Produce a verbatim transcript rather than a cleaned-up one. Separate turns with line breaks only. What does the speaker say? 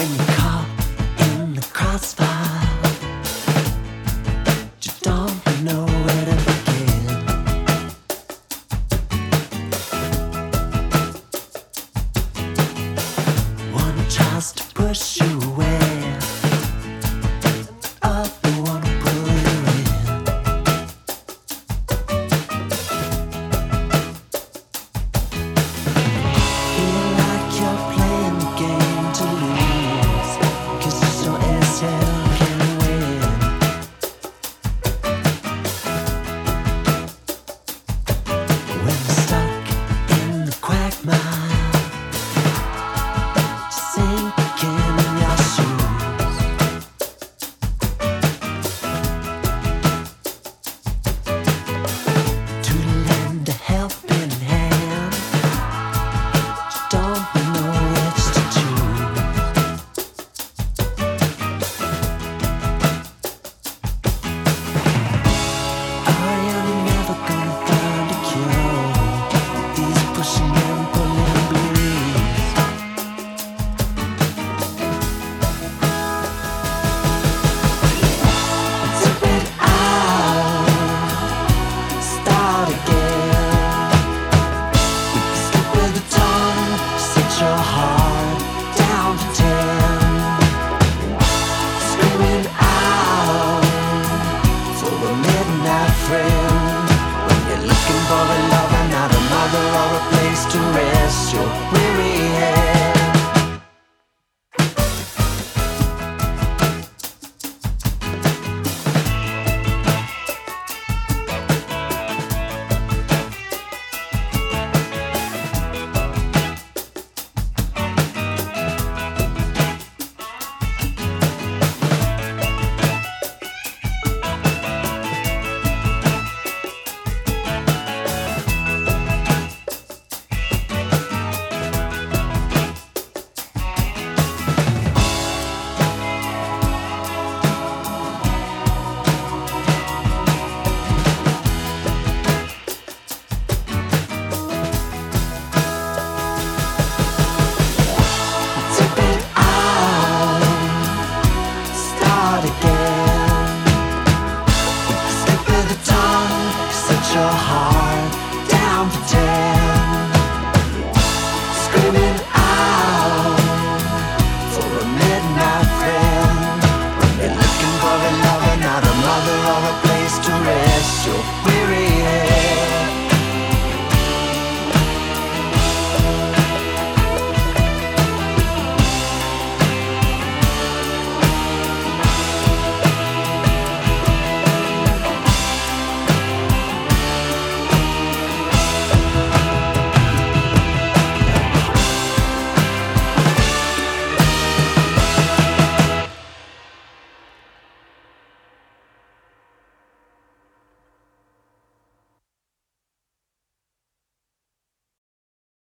when you're caught in the crossfire, you don't know where to begin. One tries to push you away, other one to pull you in. Feel like you're playing the game to lose, 'cause you're so as hell can win. When you're stuck in the quagmire, sinking in your shoes. To lend a helping hand, you don't know which to choose. Are you never gonna find a cure? These pushing and pulling blues. Zip it out, start again. Slip with the tongue, set your heart down to ten. Screaming out for a midnight friend. When you're looking for a lover, not a mother or a place to rest, you're weary